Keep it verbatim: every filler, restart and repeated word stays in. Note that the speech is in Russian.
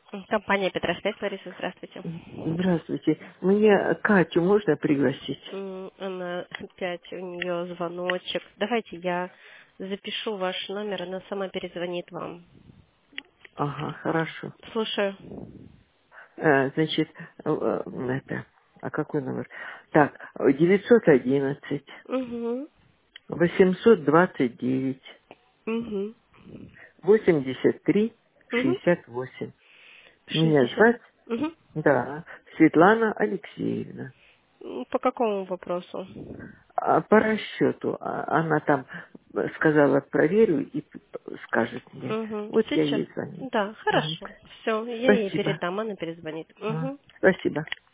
Компания Петросвязь, Лариса, здравствуйте. Здравствуйте. Мне Катю можно пригласить? М, Она опять, у нее звоночек. Давайте я запишу ваш номер, она сама перезвонит вам. Ага, хорошо. Слушаю. Э, Значит, э, э, это, а какой номер? Так, девятьсот одиннадцать, Угу. восемьсот двадцать девять, Угу. восемьдесят три, Угу. шестьдесят восемь. Меня шестьдесят. звать, Угу. да, Светлана Алексеевна. По какому вопросу? А по расчету, а, она там сказала, проверю и п- п- скажет мне. Угу. Вот я Сейчас. ей звоню. Да, Мгм. хорошо. Все, я ей Спасибо. передам, она перезвонит. А, Угу. спасибо.